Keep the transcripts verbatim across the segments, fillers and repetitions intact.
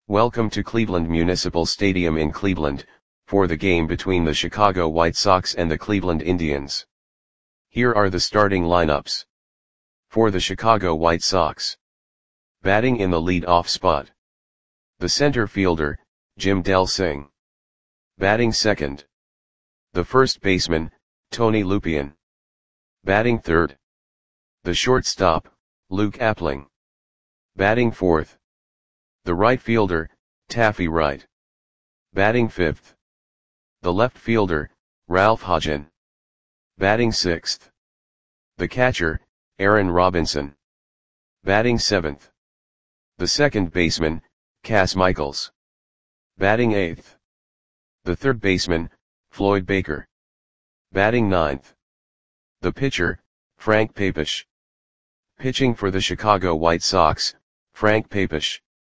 Welcome to Cleveland Municipal Stadium in Cleveland, for the game between the Chicago White Sox and the Cleveland Indians. Here are the starting lineups. For the Chicago White Sox. Batting in the lead-off spot. The center fielder, Jim Delsing. Batting second. The first baseman, Tony Lupien. Batting third. The shortstop, Luke Appling. Batting fourth. The right fielder, Taffy Wright. Batting fifth. The left fielder, Ralph Hodgen. Batting sixth. The catcher, Aaron Robinson. Batting seventh. The second baseman, Cas Michaels. Batting eighth. The third baseman, Floyd Baker. Batting ninth. The pitcher, Frank Papish. Pitching for the Chicago White Sox, Frank Papish.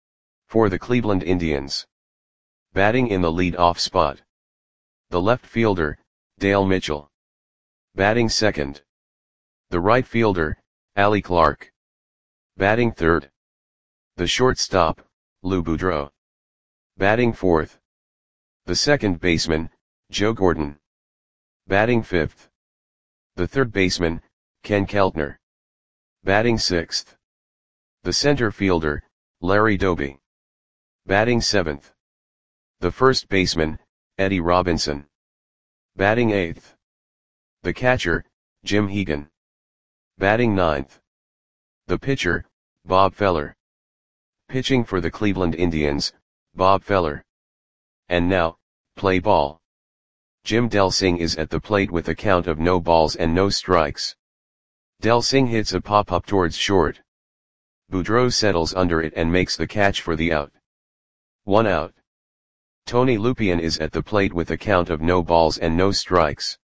For the Cleveland Indians. Batting in the lead-off spot. The left fielder, Dale Mitchell. Batting second. The right fielder, Allie Clark. Batting third. The shortstop, Lou Boudreau. Batting fourth. The second baseman, Joe Gordon. Batting fifth. The third baseman, Ken Keltner. Batting sixth. The center fielder, Larry Doby. Batting seventh. The first baseman, Eddie Robinson. Batting eighth. The catcher, Jim Hegan. Batting ninth. The pitcher, Bob Feller. Pitching for the Cleveland Indians, Bob Feller. And now, play ball. Jim Delsing is at the plate with a count of no balls and no strikes. Delsing hits a pop-up towards short. Boudreau settles under it and makes the catch for the out. One out. Tony Lupien is at the plate with a count of no balls and no strikes.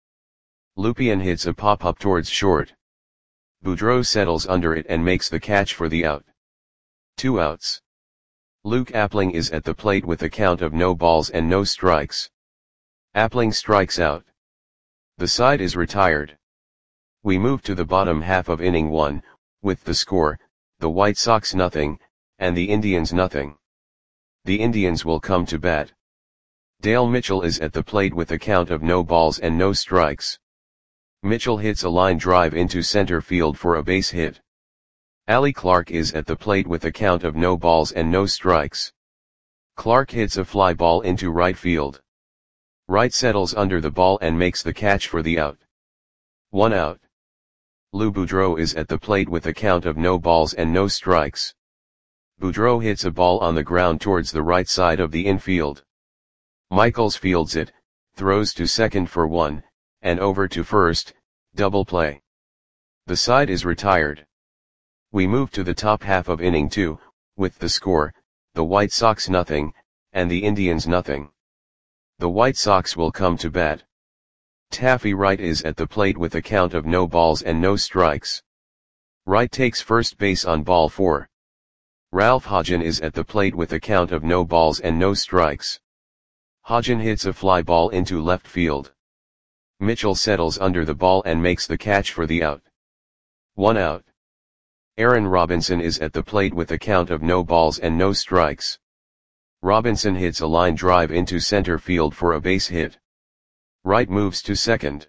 Lupien hits a pop-up towards short. Boudreau settles under it and makes the catch for the out. Two outs. Luke Appling is at the plate with a count of no balls and no strikes. Appling strikes out. The side is retired. We move to the bottom half of inning one, with the score, the White Sox nothing, and the Indians nothing. The Indians will come to bat. Dale Mitchell is at the plate with a count of no balls and no strikes. Mitchell hits a line drive into center field for a base hit. Allie Clark is at the plate with a count of no balls and no strikes. Clark hits a fly ball into right field. Wright settles under the ball and makes the catch for the out. One out. Lou Boudreau is at the plate with a count of no balls and no strikes. Boudreau hits a ball on the ground towards the right side of the infield. Michaels fields it, throws to second for one, and over to first, double play. The side is retired. We move to the top half of inning two, with the score, the White Sox nothing, and the Indians nothing. The White Sox will come to bat. Taffy Wright is at the plate with a count of no balls and no strikes. Wright takes first base on ball four. Ralph Hodgen is at the plate with a count of no balls and no strikes. Hodgen hits a fly ball into left field. Mitchell settles under the ball and makes the catch for the out. One out. Aaron Robinson is at the plate with a count of no balls and no strikes. Robinson hits a line drive into center field for a base hit. Wright moves to second.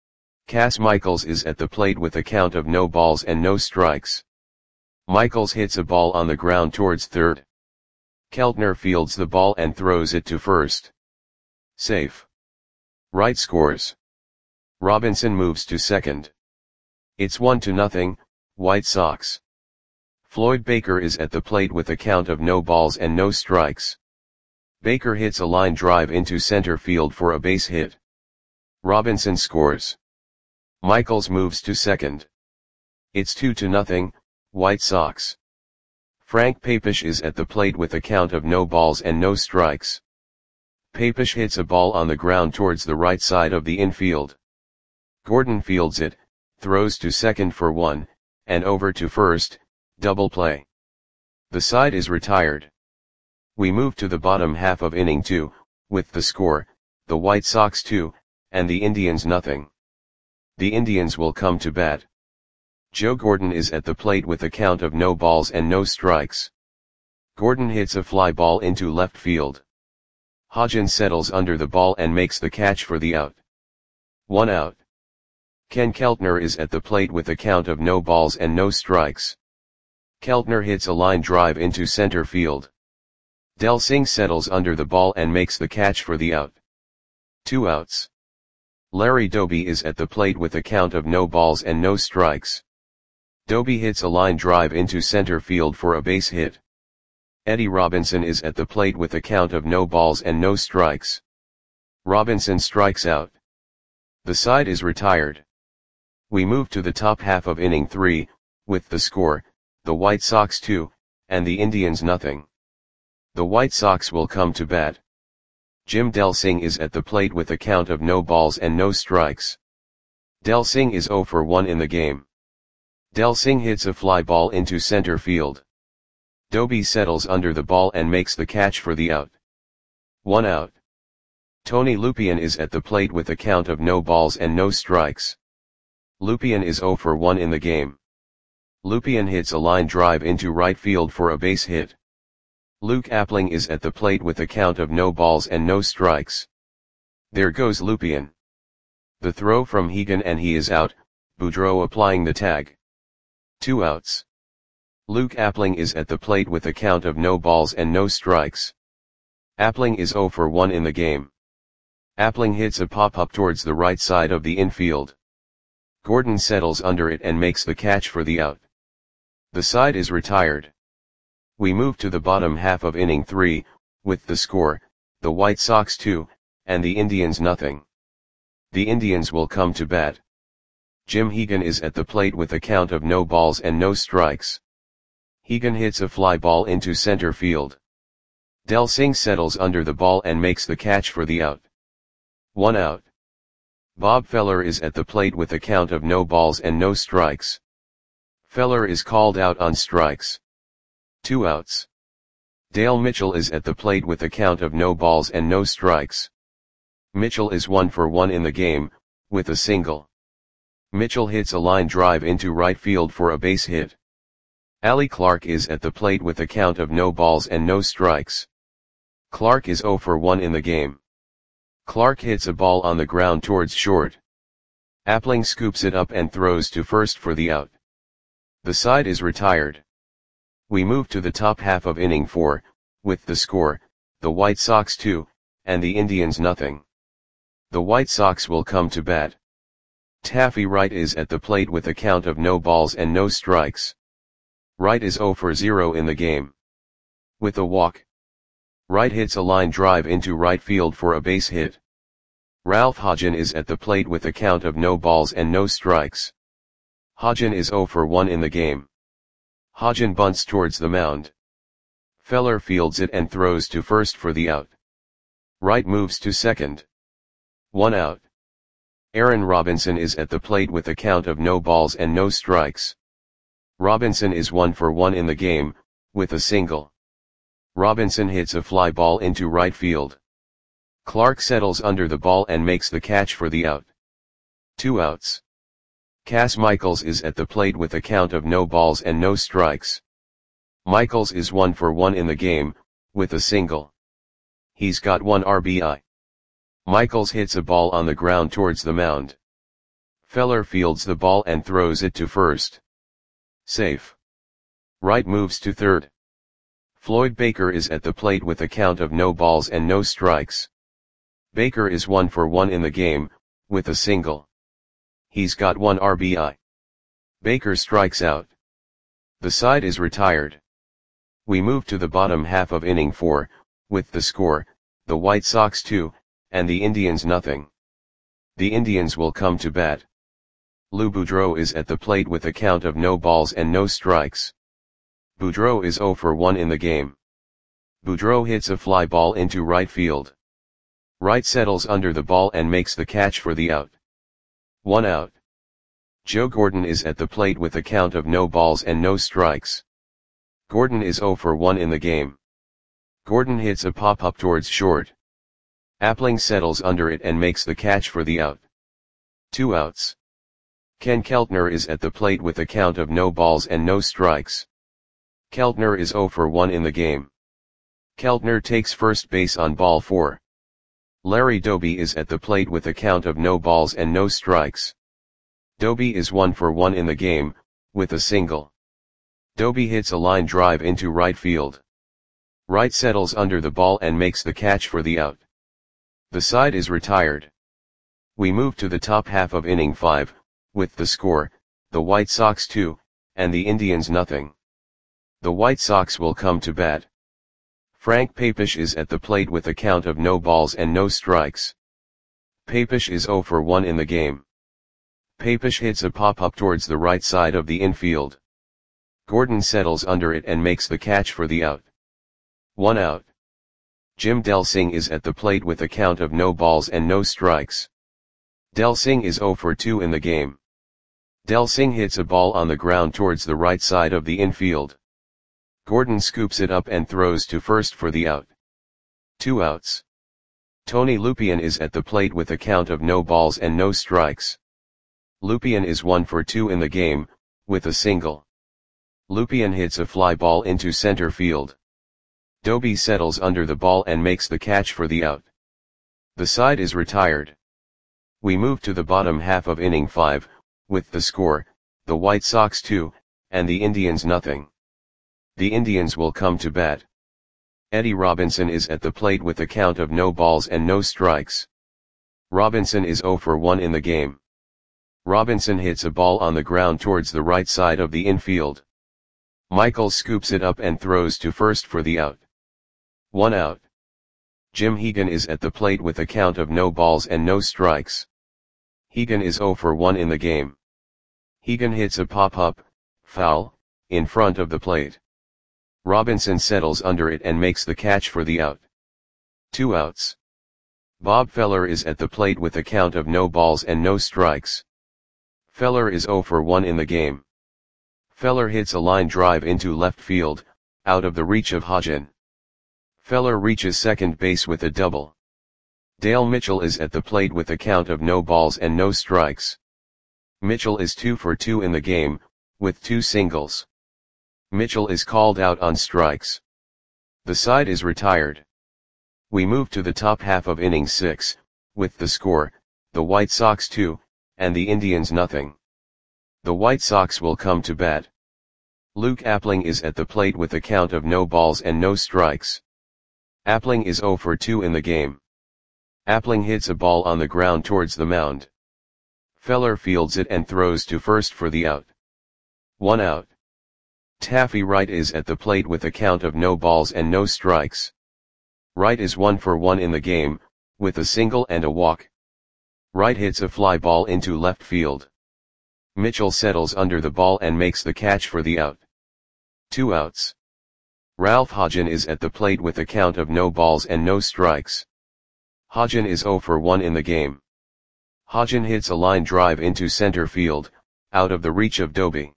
Cas Michaels is at the plate with a count of no balls and no strikes. Michaels hits a ball on the ground towards third. Keltner fields the ball and throws it to first. Safe. Wright scores. Robinson moves to second. It's one to nothing, White Sox. Floyd Baker is at the plate with a count of no balls and no strikes. Baker hits a line drive into center field for a base hit. Robinson scores. Michaels moves to second. It's two to nothing, White Sox. Frank Papish is at the plate with a count of no balls and no strikes. Papish hits a ball on the ground towards the right side of the infield. Gordon fields it, throws to second for one, and over to first, double play. The side is retired. We move to the bottom half of inning two, with the score, the White Sox two, and the Indians nothing. The Indians will come to bat. Joe Gordon is at the plate with a count of no balls and no strikes. Gordon hits a fly ball into left field. Hodgins settles under the ball and makes the catch for the out. One out. Ken Keltner is at the plate with a count of no balls and no strikes. Keltner hits a line drive into center field. Del Singh settles under the ball and makes the catch for the out. Two outs. Larry Doby is at the plate with a count of no balls and no strikes. Doby hits a line drive into center field for a base hit. Eddie Robinson is at the plate with a count of no balls and no strikes. Robinson strikes out. The side is retired. We move to the top half of inning three, with the score, the White Sox two, and the Indians nothing. The White Sox will come to bat. Jim Del Singh is at the plate with a count of no balls and no strikes. Del Singh is oh for one in the game. Del Singh hits a fly ball into center field. Doby settles under the ball and makes the catch for the out. One out. Tony Lupien is at the plate with a count of no balls and no strikes. Lupien is oh for one in the game. Lupien hits a line drive into right field for a base hit. Luke Appling is at the plate with a count of no balls and no strikes. There goes Lupien. The throw from Hegan and he is out, Boudreau applying the tag. Two outs. Luke Appling is at the plate with a count of no balls and no strikes. Appling is oh for one in the game. Appling hits a pop-up towards the right side of the infield. Gordon settles under it and makes the catch for the out. The side is retired. We move to the bottom half of inning three, with the score, the White Sox two, and the Indians nothing. The Indians will come to bat. Jim Hegan is at the plate with a count of no balls and no strikes. Hegan hits a fly ball into center field. Del Singh settles under the ball and makes the catch for the out. One out. Bob Feller is at the plate with a count of no balls and no strikes. Feller is called out on strikes. Two outs. Dale Mitchell is at the plate with a count of no balls and no strikes. Mitchell is one for one in the game, with a single. Mitchell hits a line drive into right field for a base hit. Ali Clark is at the plate with a count of no balls and no strikes. Clark is oh for one in the game. Clark hits a ball on the ground towards short. Appling scoops it up and throws to first for the out. The side is retired. We move to the top half of inning four, with the score, the White Sox two, and the Indians nothing. The White Sox will come to bat. Taffy Wright is at the plate with a count of no balls and no strikes. Wright is oh for zero in the game. With a walk. Wright hits a line drive into right field for a base hit. Ralph Hodgin is at the plate with a count of no balls and no strikes. Hodgin is oh for one in the game. Hodgin bunts towards the mound. Feller fields it and throws to first for the out. Wright moves to second. One out. Aaron Robinson is at the plate with a count of no balls and no strikes. Robinson is one for one in the game, with a single. Robinson hits a fly ball into right field. Clark settles under the ball and makes the catch for the out. Two outs. Cass Michaels is at the plate with a count of no balls and no strikes. Michaels is one for one in the game, with a single. He's got one R B I. Michaels hits a ball on the ground towards the mound. Feller fields the ball and throws it to first. Safe. Wright moves to third. Floyd Baker is at the plate with a count of no balls and no strikes. Baker is one for one in the game, with a single. He's got one R B I. Baker strikes out. The side is retired. We move to the bottom half of inning four, with the score, the White Sox two, and the Indians nothing. The Indians will come to bat. Lou Boudreau is at the plate with a count of no balls and no strikes. Boudreau is oh for one in the game. Boudreau hits a fly ball into right field. Wright settles under the ball and makes the catch for the out. One out. Joe Gordon is at the plate with a count of no balls and no strikes. Gordon is oh for one in the game. Gordon hits a pop-up towards short. Appling settles under it and makes the catch for the out. Two outs. Ken Keltner is at the plate with a count of no balls and no strikes. Keltner is zero for one in the game. Keltner takes first base on ball four. Larry Doby is at the plate with a count of no balls and no strikes. Doby is one for one in the game, with a single. Doby hits a line drive into right field. Wright settles under the ball and makes the catch for the out. The side is retired. We move to the top half of inning five, with the score, the White Sox two, and the Indians nothing. The White Sox will come to bat. Frank Papish is at the plate with a count of no balls and no strikes. Papish is zero for one in the game. Papish hits a pop-up towards the right side of the infield. Gordon settles under it and makes the catch for the out. One out. Jim Delsing is at the plate with a count of no balls and no strikes. Delsing is zero for two in the game. Delsing hits a ball on the ground towards the right side of the infield. Gordon scoops it up and throws to first for the out. Two outs. Tony Lupien is at the plate with a count of no balls and no strikes. Lupien is one for two in the game, with a single. Lupien hits a fly ball into center field. Doby settles under the ball and makes the catch for the out. The side is retired. We move to the bottom half of inning five, with the score, the White Sox two, and the Indians nothing. The Indians will come to bat. Eddie Robinson is at the plate with a count of no balls and no strikes. Robinson is zero for one in the game. Robinson hits a ball on the ground towards the right side of the infield. Michaels scoops it up and throws to first for the out. One out. Jim Hegan is at the plate with a count of no balls and no strikes. Hegan is zero for one in the game. Hegan hits a pop-up, foul, in front of the plate. Robinson settles under it and makes the catch for the out. Two outs. Bob Feller is at the plate with a count of no balls and no strikes. Feller is zero for one in the game. Feller hits a line drive into left field, out of the reach of Hodgen. Feller reaches second base with a double. Dale Mitchell is at the plate with a count of no balls and no strikes. Mitchell is two for two in the game, with two singles. Mitchell is called out on strikes. The side is retired. We move to the top half of inning six, with the score, the White Sox two, and the Indians nothing. The White Sox will come to bat. Luke Appling is at the plate with a count of no balls and no strikes. Appling is zero for two in the game. Appling hits a ball on the ground towards the mound. Feller fields it and throws to first for the out. One out. Taffy Wright is at the plate with a count of no balls and no strikes. Wright is one for one in the game, with a single and a walk. Wright hits a fly ball into left field. Mitchell settles under the ball and makes the catch for the out. Two outs. Ralph Hodgen is at the plate with a count of no balls and no strikes. Hodgen is zero for one in the game. Hodgen hits a line drive into center field, out of the reach of Doby.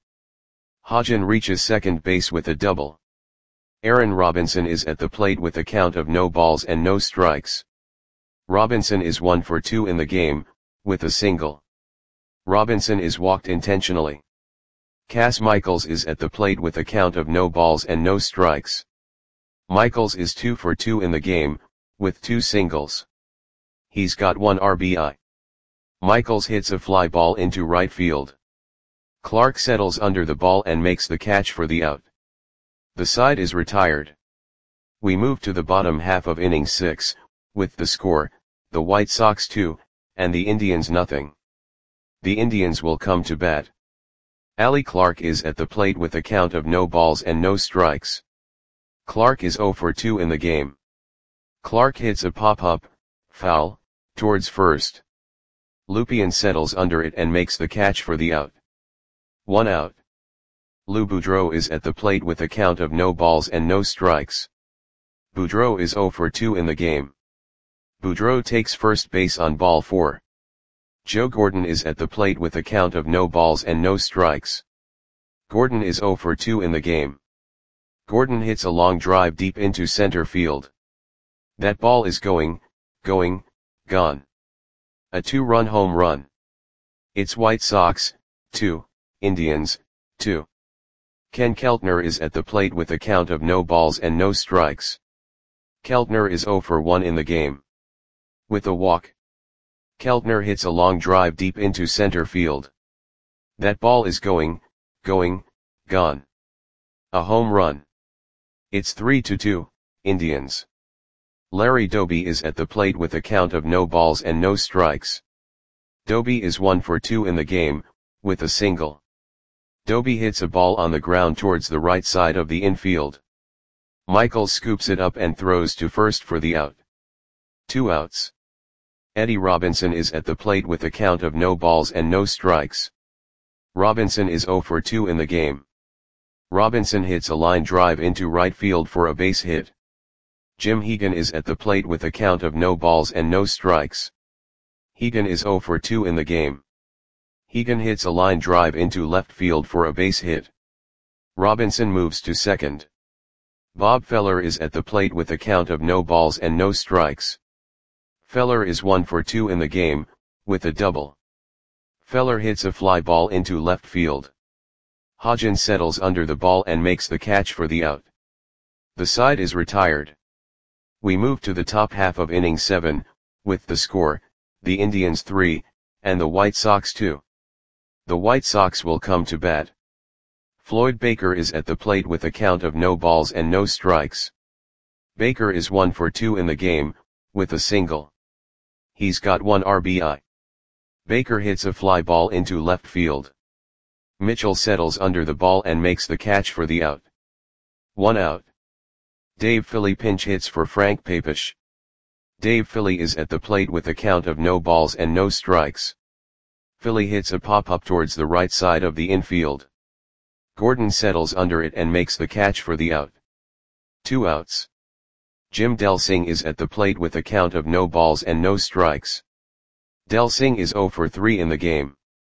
Hodgen reaches second base with a double. Aaron Robinson is at the plate with a count of no balls and no strikes. Robinson is one for two in the game, with a single. Robinson is walked intentionally. Cass Michaels is at the plate with a count of no balls and no strikes. Michaels is two for two in the game, with two singles. He's got one R B I. Michaels hits a fly ball into right field. Clark settles under the ball and makes the catch for the out. The side is retired. We move to the bottom half of inning six, with the score, the White Sox two, and the Indians nothing. The Indians will come to bat. Allie Clark is at the plate with a count of no balls and no strikes. Clark is zero for two in the game. Clark hits a pop-up, foul, towards first. Lupien settles under it and makes the catch for the out. One out. Lou Boudreau is at the plate with a count of no balls and no strikes. Boudreau is zero for two in the game. Boudreau takes first base on ball four. Joe Gordon is at the plate with a count of no balls and no strikes. Gordon is zero for two in the game. Gordon hits a long drive deep into center field. That ball is going, going, gone. A two-run home run. It's White Sox, two, Indians, two. Ken Keltner is at the plate with a count of no balls and no strikes. Keltner is zero for one in the game. With a walk, Keltner hits a long drive deep into center field. That ball is going, going, gone. A home run. It's three to two, Indians. Larry Doby is at the plate with a count of no balls and no strikes. Doby is one for two in the game, with a single. Doby hits a ball on the ground towards the right side of the infield. Michael scoops it up and throws to first for the out. Two outs. Eddie Robinson is at the plate with a count of no balls and no strikes. Robinson is zero for two in the game. Robinson hits a line drive into right field for a base hit. Jim Hegan is at the plate with a count of no balls and no strikes. Hegan is zero for two in the game. Hegan hits a line drive into left field for a base hit. Robinson moves to second. Bob Feller is at the plate with a count of no balls and no strikes. Feller is one for two in the game, with a double. Feller hits a fly ball into left field. Hodgins settles under the ball and makes the catch for the out. The side is retired. We move to the top half of inning seven, with the score, the Indians three, and the White Sox two. The White Sox will come to bat. Floyd Baker is at the plate with a count of no balls and no strikes. Baker is one for two in the game, with a single. He's got one R B I. Baker hits a fly ball into left field. Mitchell settles under the ball and makes the catch for the out. One out. Dave Philly pinch hits for Frank Papish. Dave Philly is at the plate with a count of no balls and no strikes. Philly hits a pop-up towards the right side of the infield. Gordon settles under it and makes the catch for the out. Two outs. Jim Delsing is at the plate with a count of no balls and no strikes. Delsing is zero for three in the game.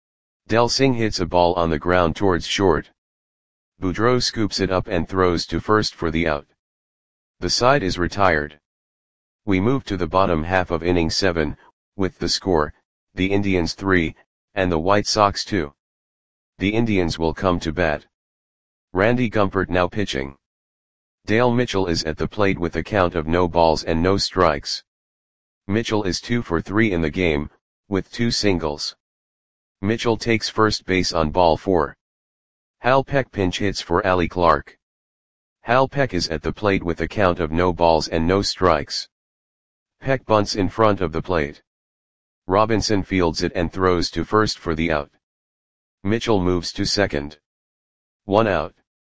Delsing hits a ball on the ground towards short. Boudreau scoops it up and throws to first for the out. The side is retired. We move to the bottom half of inning seven, with the score, the Indians three, and the White Sox two. The Indians will come to bat. Randy Gumpert now pitching. Dale Mitchell is at the plate with a count of no balls and no strikes. Mitchell is two for three in the game, with two singles. Mitchell takes first base on ball four. Hal Peck pinch hits for Allie Clark. Hal Peck is at the plate with a count of no balls and no strikes. Peck bunts in front of the plate. Robinson fields it and throws to first for the out. Mitchell moves to second. One out.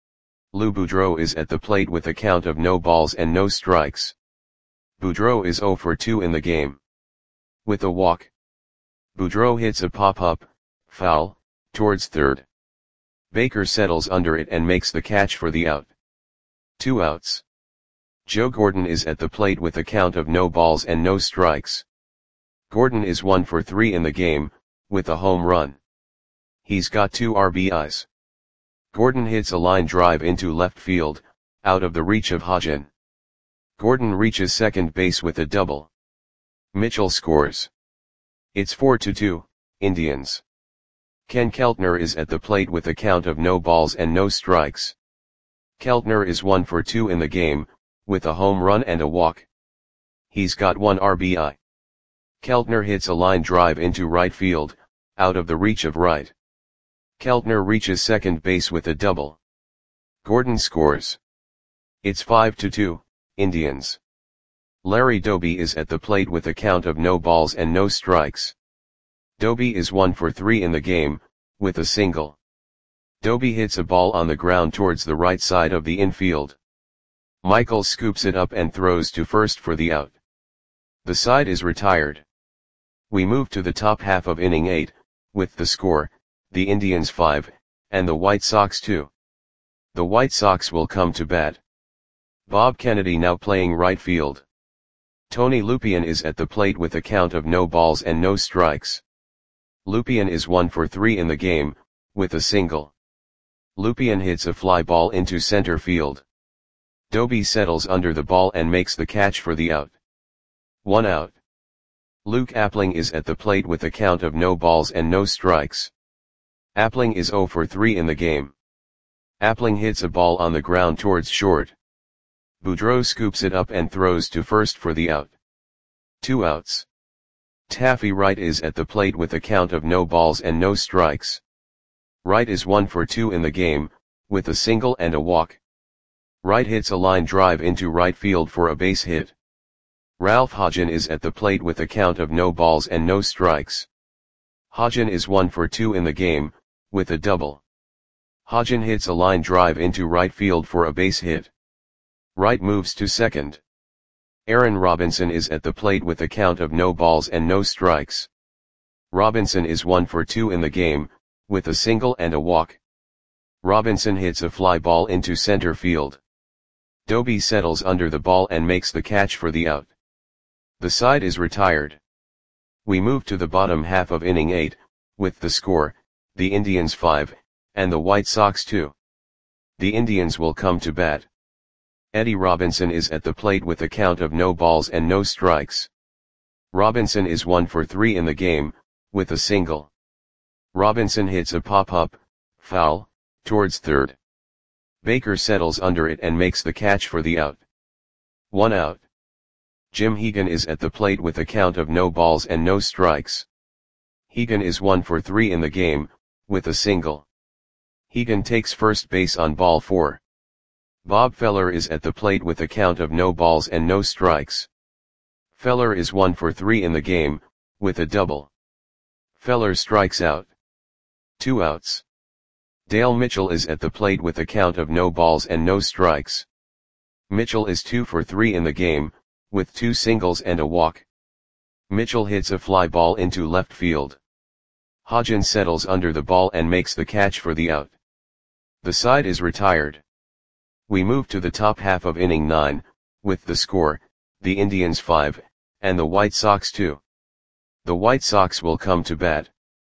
Lou Boudreau is at the plate with a count of no balls and no strikes. Boudreau is zero for two in the game. With a walk, Boudreau hits a pop-up, foul, towards third. Baker settles under it and makes the catch for the out. Two outs. Joe Gordon is at the plate with a count of no balls and no strikes. Gordon is one for three in the game, with a home run. He's got two R B Is. Gordon hits a line drive into left field, out of the reach of Hodgins. Gordon reaches second base with a double. Mitchell scores. It's four to two, Indians. Ken Keltner is at the plate with a count of no balls and no strikes. Keltner is one for two in the game, with a home run and a walk. He's got one R B I. Keltner hits a line drive into right field, out of the reach of right. Keltner reaches second base with a double. Gordon scores. It's five to two, Indians. Larry Doby is at the plate with a count of no balls and no strikes. Doby is one for three in the game, with a single. Doby hits a ball on the ground towards the right side of the infield. Michael scoops it up and throws to first for the out. The side is retired. We move to the top half of inning eight, with the score, the Indians five, and the White Sox two. The White Sox will come to bat. Bob Kennedy now playing right field. Tony Lupien is at the plate with a count of no balls and no strikes. Lupien is one for three in the game, with a single. Lupien hits a fly ball into center field. Doby settles under the ball and makes the catch for the out. One out. Luke Appling is at the plate with a count of no balls and no strikes. Appling is zero for three in the game. Appling hits a ball on the ground towards short. Boudreau scoops it up and throws to first for the out. Two outs. Taffy Wright is at the plate with a count of no balls and no strikes. Wright is one for two in the game, with a single and a walk. Wright hits a line drive into right field for a base hit. Ralph Hodgen is at the plate with a count of no balls and no strikes. Hodgen is one for two in the game, with a double. Hodgen hits a line drive into right field for a base hit. Wright moves to second. Aaron Robinson is at the plate with a count of no balls and no strikes. Robinson is one for two in the game, with a single and a walk. Robinson hits a fly ball into center field. Doby settles under the ball and makes the catch for the out. The side is retired. We move to the bottom half of inning eight, with the score, the Indians five, and the White Sox two. The Indians will come to bat. Eddie Robinson is at the plate with a count of no balls and no strikes. Robinson is one for three in the game, with a single. Robinson hits a pop-up, foul, towards third. Baker settles under it and makes the catch for the out. One out. Jim Hegan is at the plate with a count of no balls and no strikes. Hegan is one for three in the game, with a single. Hegan takes first base on ball four. Bob Feller is at the plate with a count of no balls and no strikes. Feller is one for three in the game, with a double. Feller strikes out. Two outs. Dale Mitchell is at the plate with a count of no balls and no strikes. Mitchell is two for three in the game, with two singles and a walk. Mitchell hits a fly ball into left field. Hodgen settles under the ball and makes the catch for the out. The side is retired. We move to the top half of inning nine, with the score, the Indians five, and the White Sox two. The White Sox will come to bat.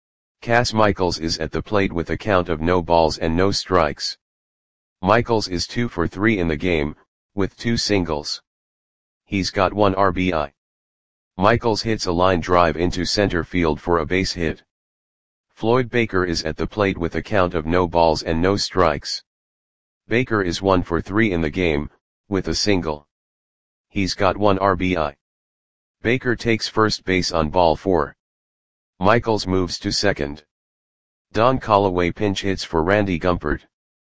Cass Michaels is at the plate with a count of no balls and no strikes. Michaels is two for three in the game, with two singles. He's got one R B I. Michaels hits a line drive into center field for a base hit. Floyd Baker is at the plate with a count of no balls and no strikes. Baker is one for three in the game, with a single. He's got one R B I. Baker takes first base on ball four. Michaels moves to second. Don Callaway pinch hits for Randy Gumpert.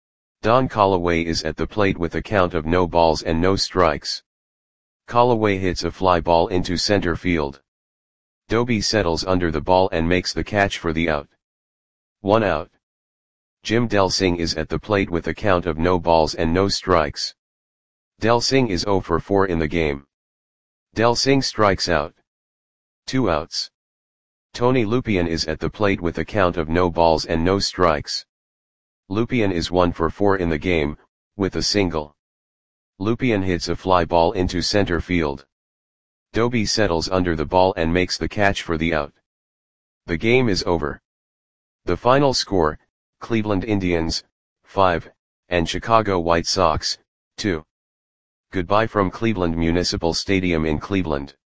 Don Callaway is at the plate with a count of no balls and no strikes. Callaway hits a fly ball into center field. Doby settles under the ball and makes the catch for the out. One out. Jim Delsing is at the plate with a count of no balls and no strikes. Delsing is zero for four in the game. Delsing strikes out. Two outs. Tony Lupien is at the plate with a count of no balls and no strikes. Lupien is one for four in the game, with a single. Lupien hits a fly ball into center field. Doby settles under the ball and makes the catch for the out. The game is over. The final score, Cleveland Indians, five, and Chicago White Sox, two. Goodbye from Cleveland Municipal Stadium in Cleveland.